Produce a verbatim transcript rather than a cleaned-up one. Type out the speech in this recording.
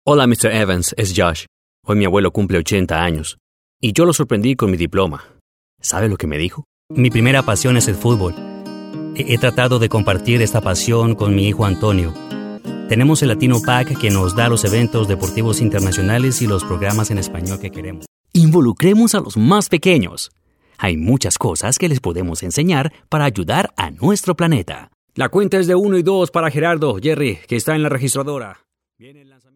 Hola, mister Evans, es Josh. Hoy mi abuelo cumple ochenta años. Y yo lo sorprendí con mi diploma. ¿Sabe lo que me dijo? Mi primera pasión es el fútbol. He, he tratado de compartir esta pasión con mi hijo Antonio. Tenemos el Latino Pack que nos da los eventos deportivos internacionales y los programas en español que queremos. Involucremos a los más pequeños. Hay muchas cosas que les podemos enseñar para ayudar a nuestro planeta. La cuenta es de uno y dos para Gerardo, Jerry, que está en la registradora. Viene el lanzamiento.